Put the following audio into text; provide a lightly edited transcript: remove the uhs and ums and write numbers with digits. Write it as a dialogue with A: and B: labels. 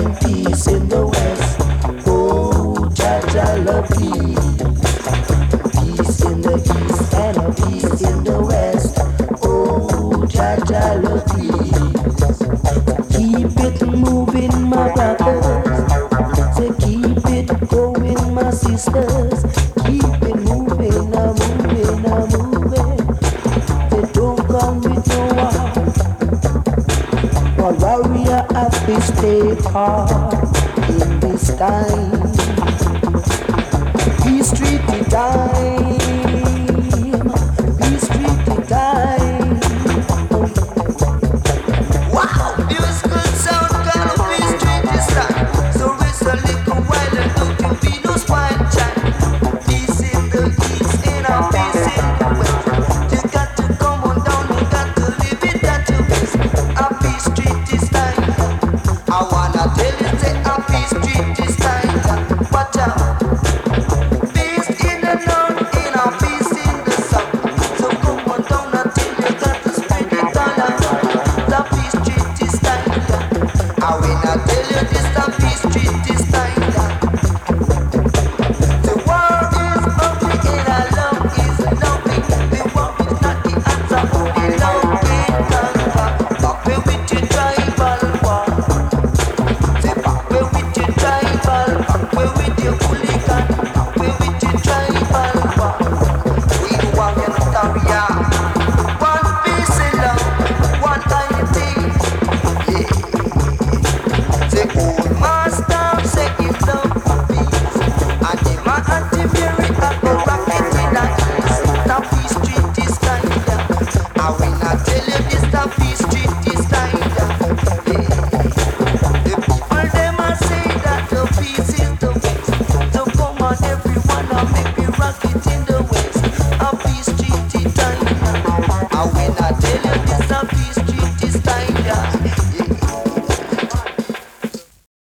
A: and peace in the west. Oh, Jah Jah love peace. Peace in the east and a peace in the west. Oh, Jah Jah love peace. Keep it moving, my brothers. Say keep it going, my sisters. Keep it moving, moving. They don't come with no war. For warrior have to stay hard in this time. Peace treaty time. Peace treaty time.